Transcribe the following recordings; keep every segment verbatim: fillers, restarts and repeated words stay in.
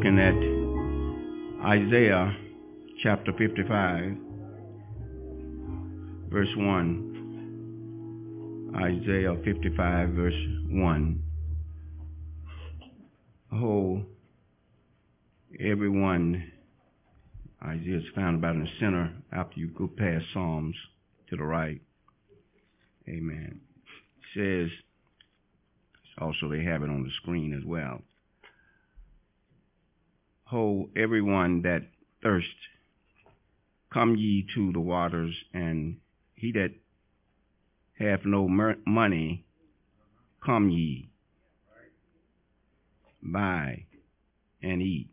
looking at Isaiah chapter fifty-five, verse one. Isaiah fifty-five, verse one. Oh, everyone, Isaiah is found about in the center after you go past Psalms to the right. Amen. It says, also they have it on the screen as well. Ho, everyone that thirst, come ye to the waters, and he that hath no mer- money, come ye, buy and eat.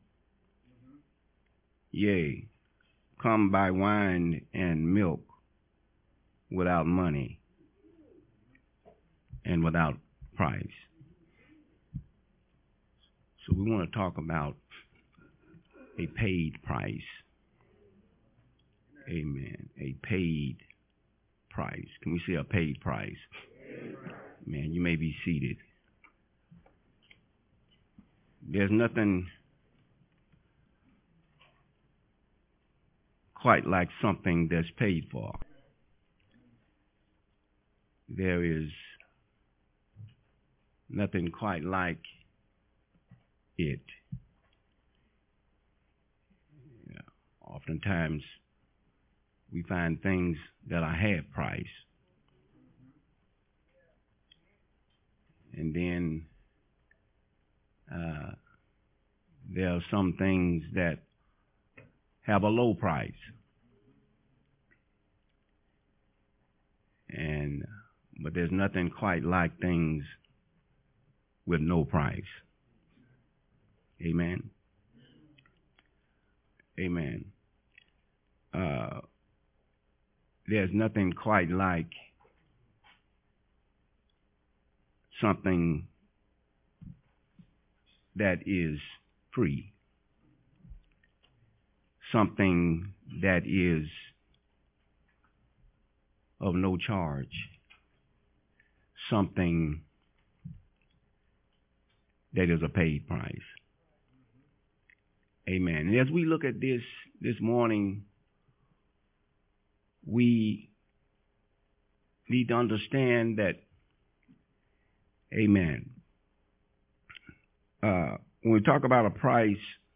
Yea, come buy wine and milk without money and without price. So we want to talk about a paid price. Amen. A paid price. Can we say a paid price? Man, you may be seated. There's nothing quite like something that's paid for. There is nothing quite like it. Yeah. Oftentimes we find things that are half price. And then uh, there are some things that have a low price. And but there's nothing quite like things with no price. Amen. Amen. Uh, there's nothing quite like something that is free. Something that is of no charge. Something that is a paid price. Amen. And as we look at this this morning, we need to understand that, amen, uh, when we talk about a price,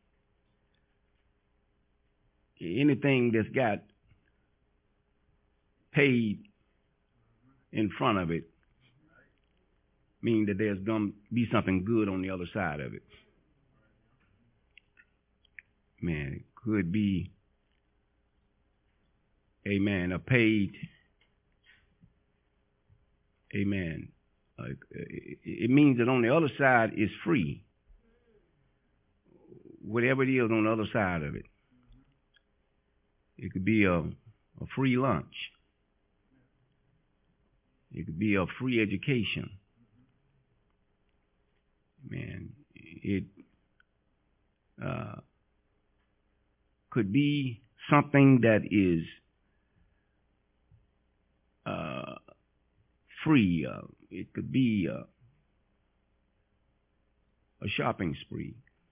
anything that's got paid in front of it means that there's going to be something good on the other side of it. Man, it could be, amen, a paid, amen. Uh, it, it means that on the other side is free. Whatever it is on the other side of it. It could be a, a free lunch. It could be a free education. Man, it uh, could be something that is uh, free. Uh, it could be uh, a shopping spree.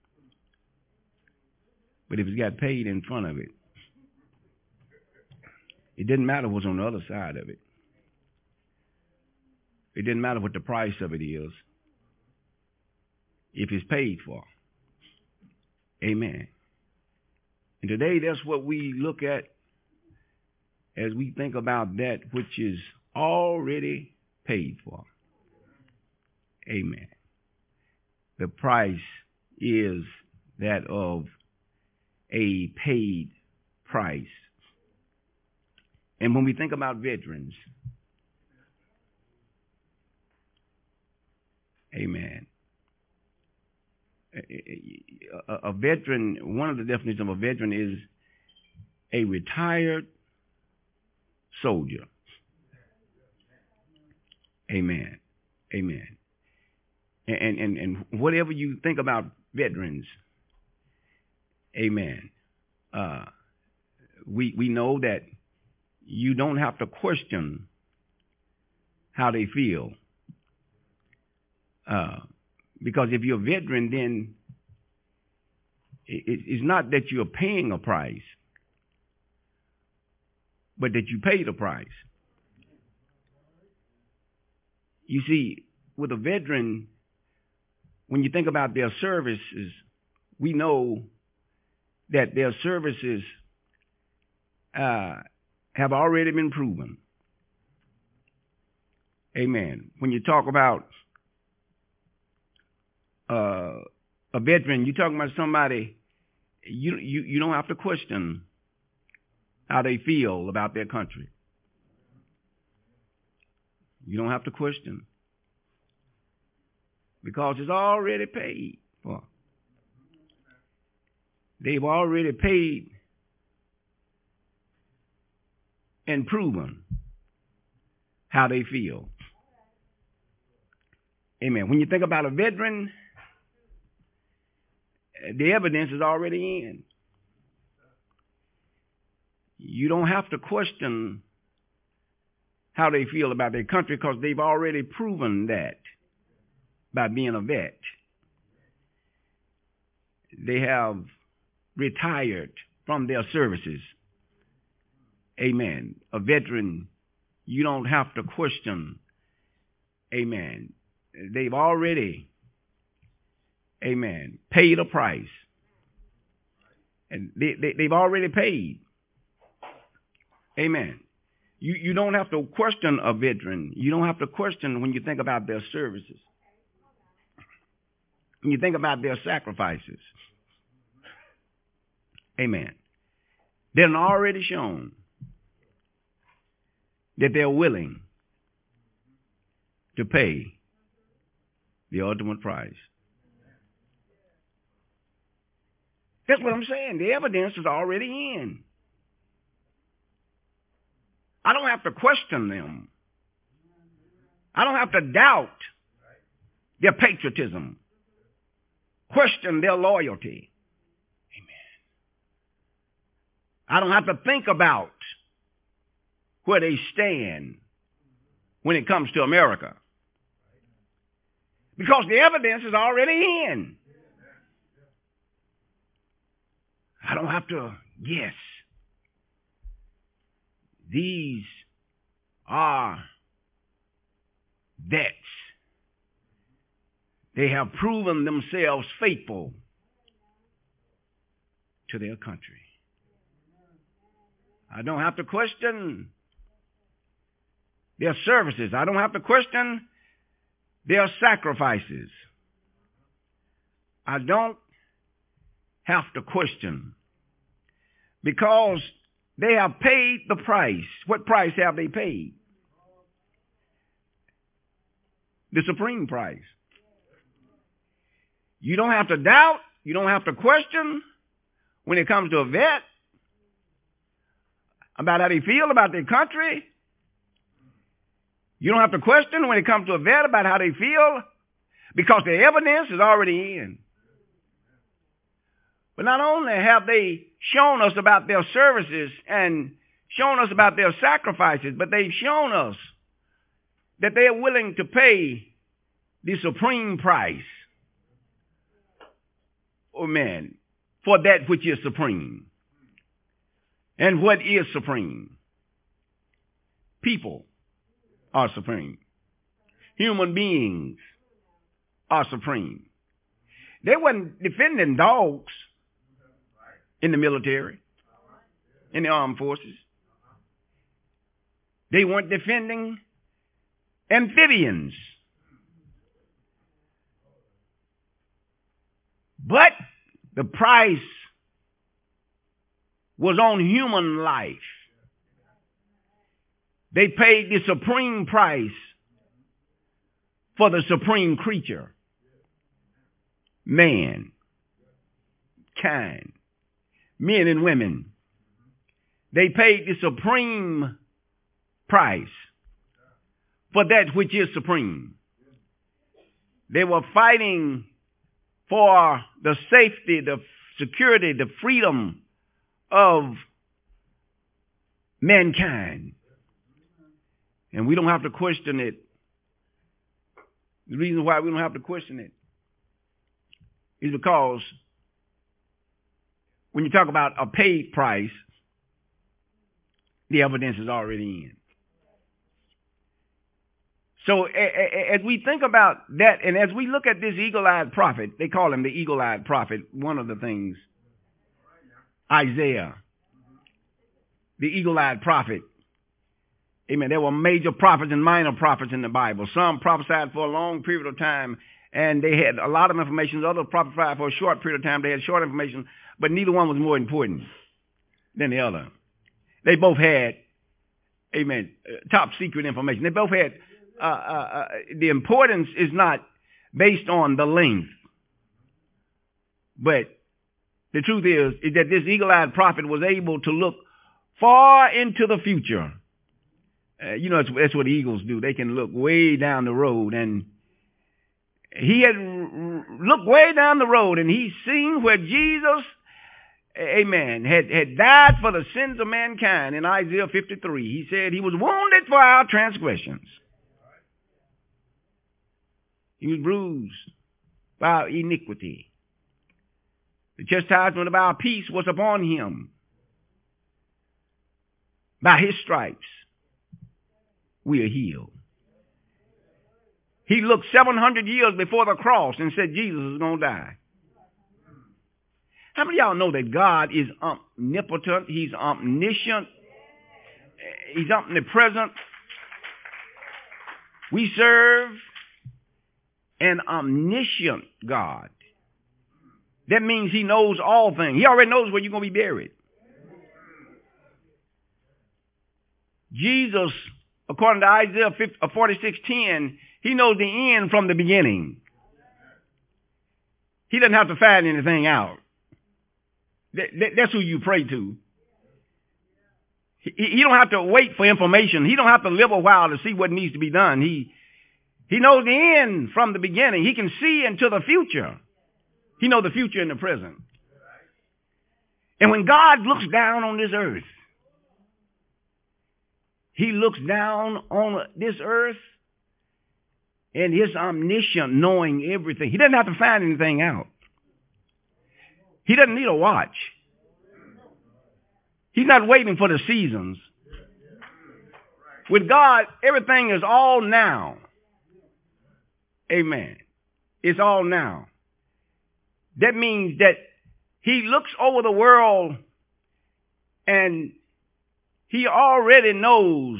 But if it's got paid in front of it, it didn't matter what's on the other side of it. It didn't matter what the price of it is. If it's paid for. Amen. And today that's what we look at as we think about that which is already paid for. Amen. The price is that of a paid price. And when we think about veterans, amen. A, a, a veteran, one of the definitions of a veteran is a retired soldier. Amen. Amen. And, and, and whatever you think about veterans, amen. Uh, we, we know that you don't have to question how they feel. Uh, because if you're a veteran, then it, it's not that you're paying a price, but that you paid a price. You see, with a veteran, when you think about their services, we know that their services uh, have already been proven. Amen. When you talk about uh, a veteran, you're talking about somebody, you, you, you don't have to question how they feel about their country. You don't have to question, because it's already paid for. They've already paid and proven how they feel. Amen. When you think about a veteran, the evidence is already in. You don't have to question how they feel about their country, because they've already proven that by being a vet. They have retired from their services. Amen. A veteran, you don't have to question. Amen. They've already, amen, paid a price. And they, they, they've already paid. Amen. You, you don't have to question a veteran. You don't have to question when you think about their services. When you think about their sacrifices. Amen. They're already shown that they're willing to pay the ultimate price. That's what I'm saying. The evidence is already in. I don't have to question them. I don't have to doubt their patriotism, question their loyalty. Amen. I don't have to think about where they stand when it comes to America, because the evidence is already in. I don't have to guess. These are vets. They have proven themselves faithful to their country. I don't have to question their services. I don't have to question their sacrifices. I don't have to question, because they have paid the price. What price have they paid? The supreme price. You don't have to doubt. You don't have to question when it comes to a vet about how they feel about their country. You don't have to question when it comes to a vet about how they feel, because the evidence is already in. But not only have they shown us about their services and shown us about their sacrifices, but they've shown us that they are willing to pay the supreme price, oh man, for that which is supreme. And what is supreme? People are supreme. Human beings are supreme. They weren't defending dogs in the military, in the armed forces. They weren't defending amphibians. But the price was on human life. They paid the supreme price for the supreme creature, man, kind, men and women. They paid the supreme price for that which is supreme. They were fighting for the safety, the security, the freedom of mankind. And we don't have to question it. The reason why we don't have to question it is because when you talk about a paid price, the evidence is already in. So as we think about that, and as we look at this eagle-eyed prophet, they call him the eagle-eyed prophet, one of the things, Isaiah, the eagle-eyed prophet. Amen. There were major prophets and minor prophets in the Bible. Some prophesied for a long period of time, and they had a lot of information. Others prophesied for a short period of time. They had short information, but neither one was more important than the other. They both had, amen, top secret information. They both had, uh, uh, uh, the importance is not based on the length, but the truth is, is that this eagle-eyed prophet was able to look far into the future. Uh, you know, that's, that's what eagles do. They can look way down the road, and he had looked way down the road, and he's seen where Jesus, amen, had, had died for the sins of mankind. In Isaiah fifty-three, he said he was wounded for our transgressions. He was bruised by our iniquity. The chastisement of our peace was upon him. By his stripes, we are healed. He looked seven hundred years before the cross and said Jesus is going to die. How many of y'all know that God is omnipotent? He's omniscient. He's omnipresent. We serve an omniscient God. That means he knows all things. He already knows where you're going to be buried. Jesus, according to Isaiah forty-six ten, he knows the end from the beginning. He doesn't have to find anything out. That, that, that's who you pray to. He, he don't have to wait for information. He don't have to live a while to see what needs to be done. He, he knows the end from the beginning. He can see into the future. He knows the future and the present. And when God looks down on this earth, he looks down on this earth and his omniscient knowing everything. He doesn't have to find anything out. He doesn't need a watch. He's not waiting for the seasons. With God, everything is all now. Amen. It's all now. That means that he looks over the world and he already knows.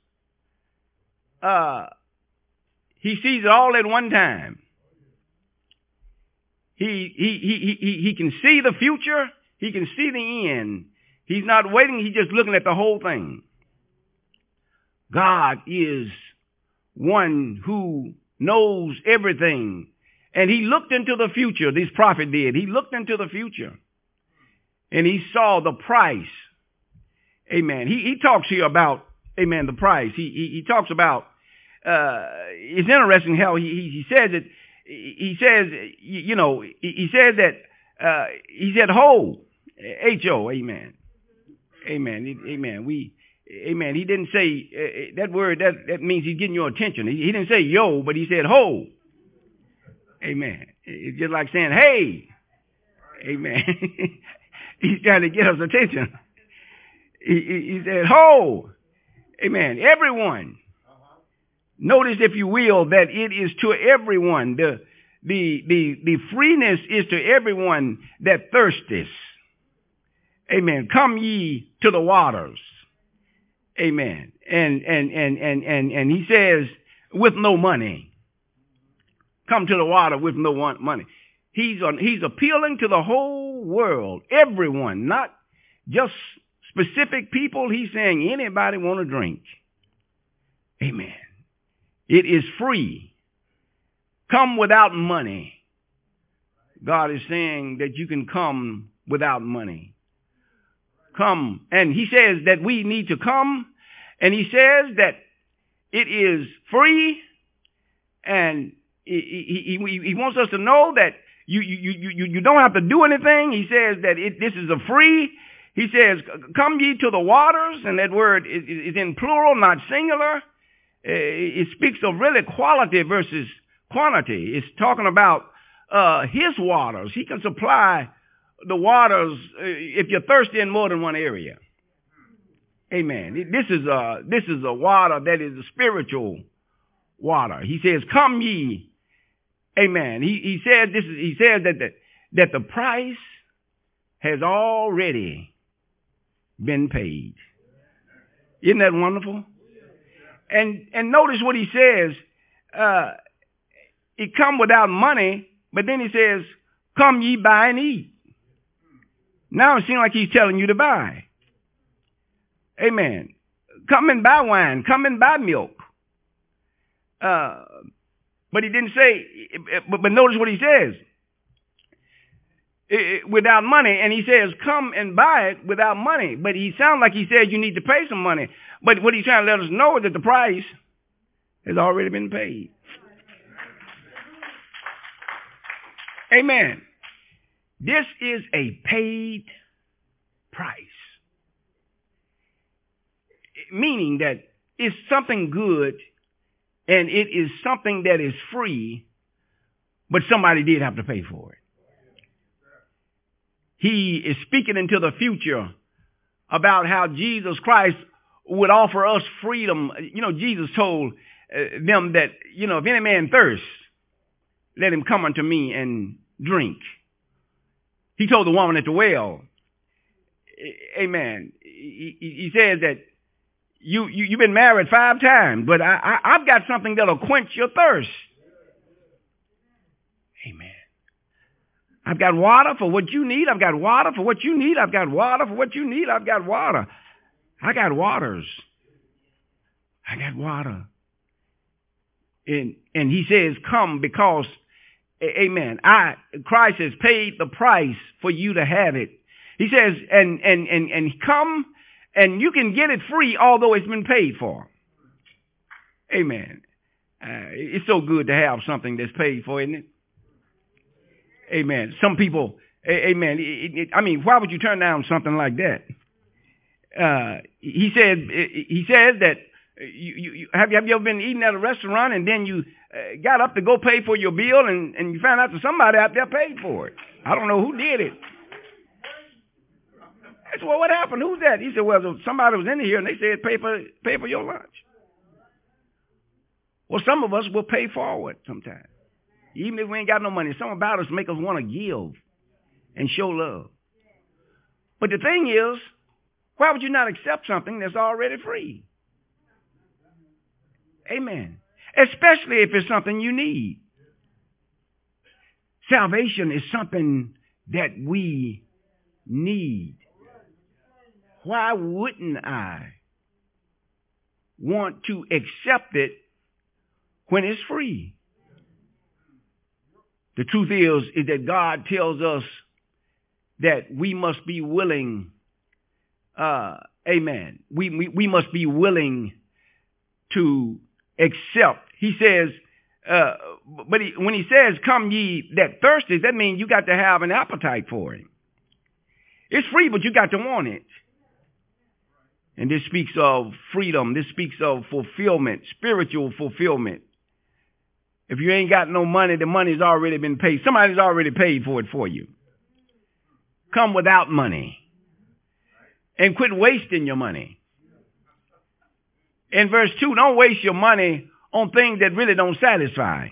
Uh, he sees it all at one time. He, he, he, he, he can see the future. He can see the end. He's not waiting. He's just looking at the whole thing. God is one who knows everything. And he looked into the future. This prophet did. He looked into the future. And he saw the price. Amen. He, he talks here about, amen, the price. He, he, he talks about, uh, it's interesting how he, he, he says it. He says, you know, he says that, uh, he said, ho, H O, amen. Amen. Amen. We, amen. He didn't say, uh, that word, that, that means he's getting your attention. He, he didn't say yo, but he said ho. Amen. It's just like saying, hey. Amen. He's trying to get us attention. He, he, he said, ho. Amen. Everyone. Notice, if you will, that it is to everyone. The, the, the, the freeness is to everyone that thirsteth. Amen. Come ye to the waters. Amen. And, and, and, and, and, and he says, with no money. Come to the water with no money. He's, on, he's appealing to the whole world. Everyone, not just specific people. He's saying anybody want to drink. Amen. It is free. Come without money. God is saying that you can come without money. Come. And he says that we need to come. And he says that it is free. And he, he, he wants us to know that you, you, you, you don't have to do anything. He says that it, this is a free. He says, come ye to the waters. And that word is, is in plural, not singular. It speaks of really quality versus quantity. It's talking about uh, his waters. He can supply the waters if you're thirsty in more than one area. Amen. This is a, this is a water that is a spiritual water. He says, come ye. Amen. He, he said this is, he says that the, that the price has already been paid. Isn't that wonderful? And, and notice what he says. Uh, he come without money, but then he says, come ye buy and eat. Now it seems like he's telling you to buy. Amen. Come and buy wine. Come and buy milk. Uh, but he didn't say, but, but notice what he says. It, it, without money. And he says, come and buy it without money. But he sounds like he said you need to pay some money. But what he's trying to let us know is that the price has already been paid. Amen. This is a paid price. Meaning that it's something good and it is something that is free, but somebody did have to pay for it. He is speaking into the future about how Jesus Christ would offer us freedom. You know, Jesus told uh, them that, you know, if any man thirst, let him come unto me and drink. He told the woman at the well, amen. He, he, he says that you, you, you've been married five times, but I, I, I've got something that'll quench your thirst. Amen. I've got water for what you need. I've got water for what you need. I've got water for what you need. I've got water. I got waters. I got water. And, and he says, come because, amen, I, Christ has paid the price for you to have it. He says, and, and, and, and come and you can get it free, although it's been paid for. Amen. Uh, it's so good to have something that's paid for, isn't it? Amen. Some people, amen. It, it, I mean, why would you turn down something like that? Uh, he said, he says that you, you, you have you have you ever been eating at a restaurant and then you uh, got up to go pay for your bill and, and you found out that somebody out there paid for it. I don't know who did it. I said, well, what happened? Who's that? He said, well, somebody was in here and they said pay for pay for your lunch. Well, some of us will pay forward sometimes. Even if we ain't got no money, something about us make us want to give and show love. But the thing is, why would you not accept something that's already free? Amen. Especially if it's something you need. Salvation is something that we need. Why wouldn't I want to accept it when it's free? The truth is, is that God tells us that we must be willing, uh, amen. We, we, we must be willing to accept. He says, uh, but he, when he says, come ye that thirsty, that means you got to have an appetite for it. It's free, but you got to want it. And this speaks of freedom. This speaks of fulfillment, spiritual fulfillment. If you ain't got no money, the money's already been paid. Somebody's already paid for it for you. Come without money. And quit wasting your money. In verse two, don't waste your money on things that really don't satisfy.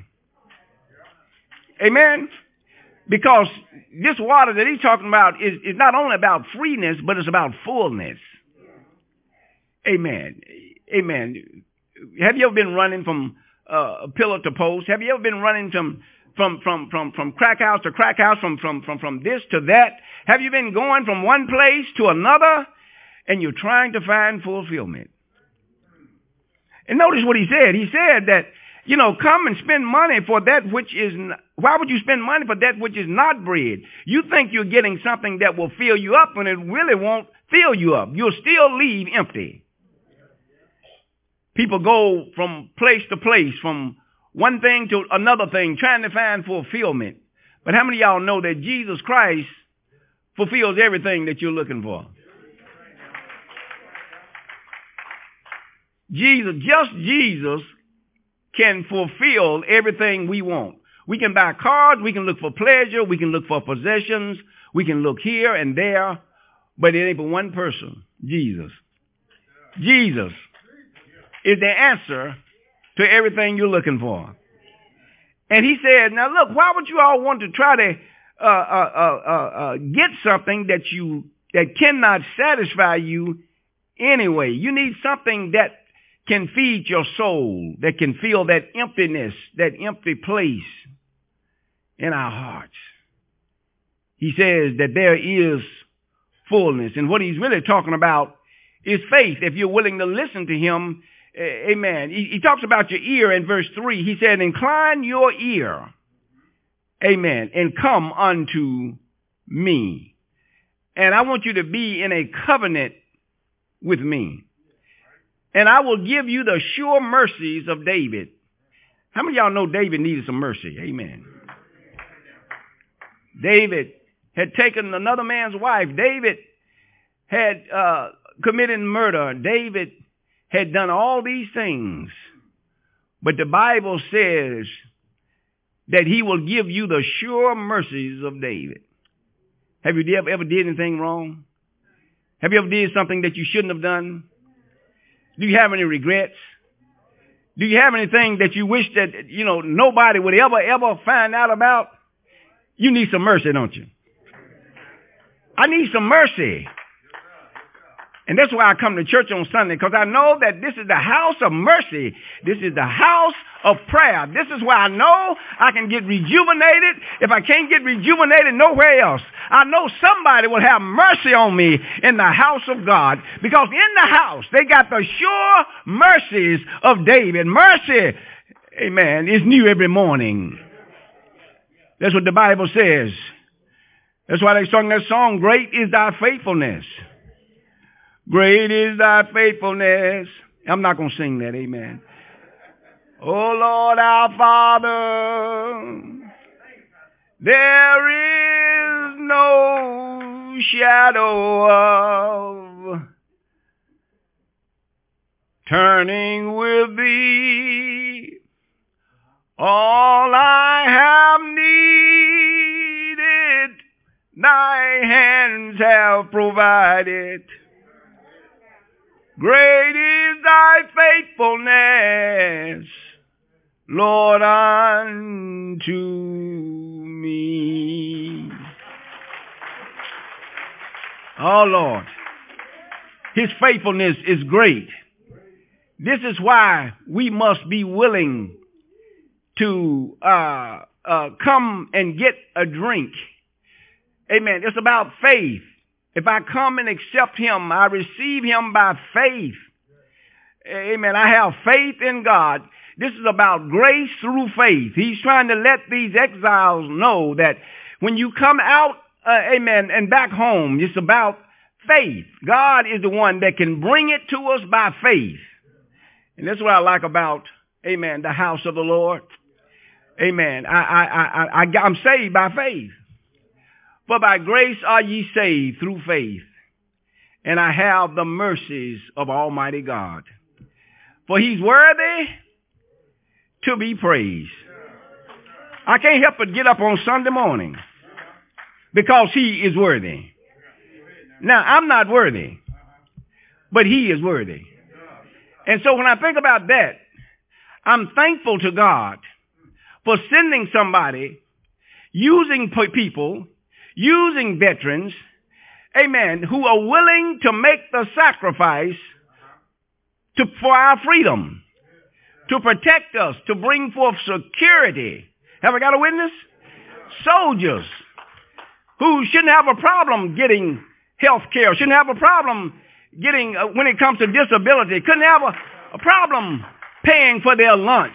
Amen? Because this water that he's talking about is, is not only about freeness, but it's about fullness. Amen. Amen. Have you ever been running from uh, pillar to post? Have you ever been running from from from from from crack house to crack house, from from from from this to that? Have you been going from one place to another, and you're trying to find fulfillment? And notice what he said. He said that, you know, come and spend money for that which is. Why would you spend money for that which is not bread? You think you're getting something that will fill you up, when it really won't fill you up. You'll still leave empty. People go from place to place, from one thing to another thing, trying to find fulfillment. But how many of y'all know that Jesus Christ fulfills everything that you're looking for? Jesus, just Jesus can fulfill everything we want. We can buy cars. We can look for pleasure. We can look for possessions. We can look here and there. But it ain't but one person, Jesus. Jesus is the answer to everything you're looking for. And he said, now look, why would you all want to try to uh, uh, uh, uh, uh, get something that you that cannot satisfy you anyway? You need something that can feed your soul, that can fill that emptiness, that empty place in our hearts. He says that there is fullness. And what he's really talking about is faith. If you're willing to listen to him, amen. He, he talks about your ear in verse three. He said, incline your ear, amen, and come unto me. And I want you to be in a covenant with me. And I will give you the sure mercies of David. How many of y'all know David needed some mercy? Amen. David had taken another man's wife. David had uh, committed murder. David had done all these things. But the Bible says that he will give you the sure mercies of David. Have you ever, ever did anything wrong? Have you ever did something that you shouldn't have done? Do you have any regrets? Do you have anything that you wish that, you know, nobody would ever, ever find out about? You need some mercy, don't you? I need some mercy. And that's why I come to church on Sunday, because I know that this is the house of mercy. This is the house of prayer. This is where I know I can get rejuvenated if I can't get rejuvenated nowhere else. I know somebody will have mercy on me in the house of God, because in the house they got the sure mercies of David. Mercy, amen, is new every morning. That's what the Bible says. That's why they sung that song, Great is Thy Faithfulness. Great is Thy faithfulness. I'm not going to sing that, amen. Oh, Lord, our Father, there is no shadow of turning with Thee. All I have needed, Thy hands have provided. Great is Thy faithfulness, Lord, unto me. Oh, Lord, His faithfulness is great. This is why we must be willing to uh, uh, come and get a drink. Amen. It's about faith. If I come and accept Him, I receive Him by faith. Amen. I have faith in God. This is about grace through faith. He's trying to let these exiles know that when you come out, uh, amen, and back home, it's about faith. God is the one that can bring it to us by faith. And that's what I like about, amen, the house of the Lord. Amen. I, I, I, I, I'm saved by faith. For by grace are ye saved through faith. And I have the mercies of Almighty God. For He's worthy to be praised. I can't help but get up on Sunday morning because He is worthy. Now, I'm not worthy, but He is worthy. And so when I think about that, I'm thankful to God for sending somebody, using people, using veterans, amen, who are willing to make the sacrifice to, for our freedom, to protect us, to bring forth security. Have I got a witness? Soldiers who shouldn't have a problem getting health care, shouldn't have a problem getting, uh, when it comes to disability, couldn't have a, a problem paying for their lunch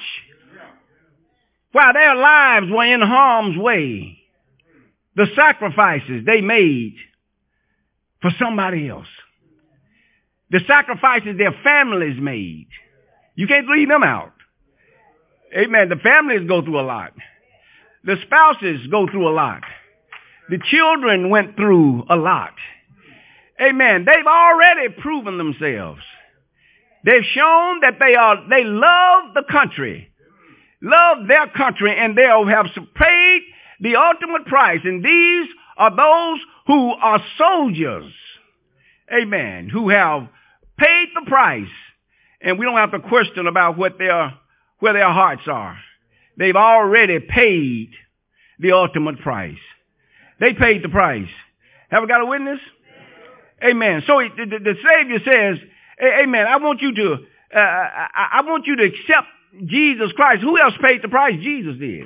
while their lives were in harm's way. The sacrifices they made for somebody else. The sacrifices their families made. You can't leave them out. Amen. The families go through a lot. The spouses go through a lot. The children went through a lot. Amen. They've already proven themselves. They've shown that they are, they love the country. love their country, and they have paid the ultimate price. And these are those who are soldiers, amen, who have paid the price. And we don't have to question about what their, where their hearts are. They've already paid the ultimate price. They paid the price. Have we got a witness? Amen. So the, the, the Savior says, amen, I want you to, uh, I, I want you to accept Jesus Christ. Who else paid the price? Jesus did.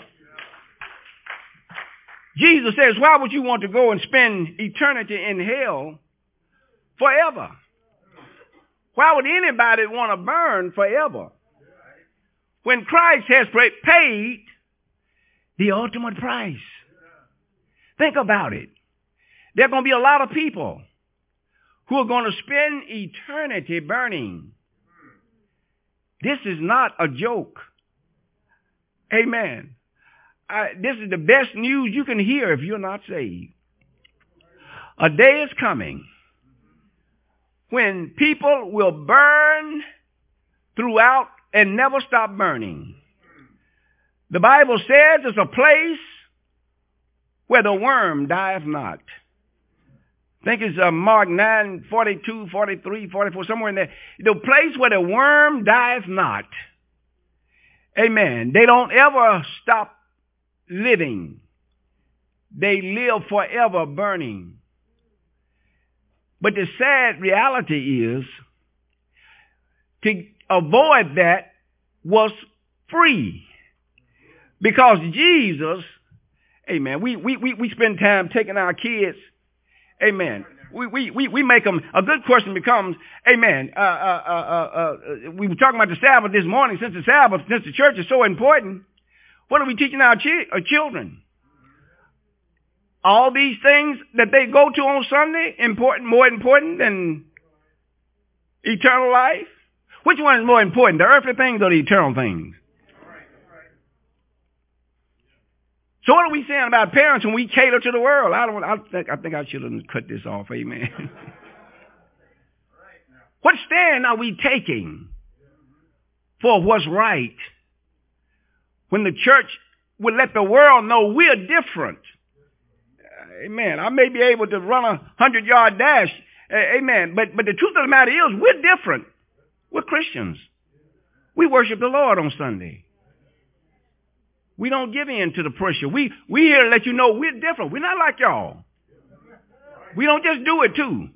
Jesus says, why would you want to go and spend eternity in hell forever? Why would anybody want to burn forever? When Christ has paid the ultimate price. Think about it. There are going to be a lot of people who are going to spend eternity burning. This is not a joke. Amen. I, this is the best news you can hear if you're not saved. A day is coming when people will burn throughout and never stop burning. The Bible says it's a place where the worm dieth not. I think it's uh, Mark nine, forty-two, forty-three, forty-four, somewhere in there. The place where the worm dieth not. Amen. They don't ever stop living. They live forever burning. But the sad reality is, to avoid that was free. Because Jesus, amen, we, we, we, we spend time taking our kids, amen. We, we, we, we make them, a good question becomes, amen, uh, uh, uh, uh, we were talking about the Sabbath this morning. Since the Sabbath, since the church is so important, what are we teaching our, chi- our children? All these things that they go to on Sunday, important, more important than eternal life? Which one is more important, the earthly things or the eternal things? So what are we saying about parents when we cater to the world? I don't. I think. I think I should have cut this off. Amen. What stand are we taking for what's right when the church would let the world know we're different? Amen. I may be able to run a hundred-yard dash. Amen. But but the truth of the matter is, we're different. We're Christians. We worship the Lord on Sunday. We don't give in to the pressure. We we here to let you know we're different. We're not like y'all. We don't just do it too.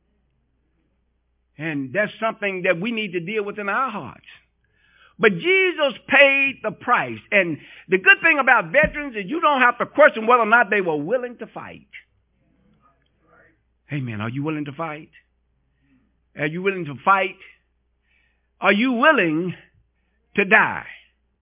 And that's something that we need to deal with in our hearts. But Jesus paid the price. And the good thing about veterans is you don't have to question whether or not they were willing to fight. Amen. Are you willing to fight? Are you willing to fight? Are you willing to die?